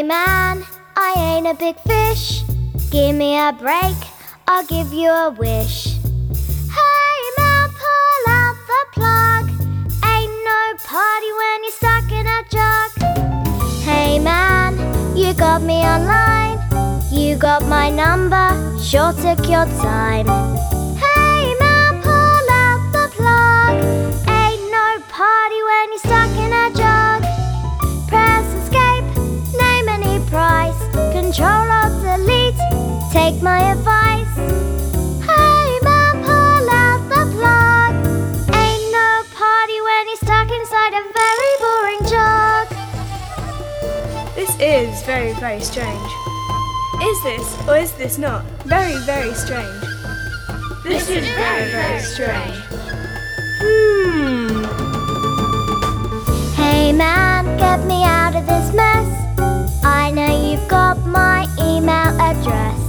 man, I ain't a big fish. Give me a break, I'll give you a wish. Hey man, pull out the plug. Ain't no party when you're stuck in a jug. Hey man, you got me online. You got my number, sure took your time. Hey man, pull out the plug. Ain't no party when you're stuck in a jug. Press escape, name any price. Control or delete, take my advice. Hey man, pull out the plug. Ain't no party when you're stuck inside a very boring jug. This is very, very strange. Is this or is this not? Very, very strange. This is very, very strange. Hey man, get me out of this mess. I know you've got my email address.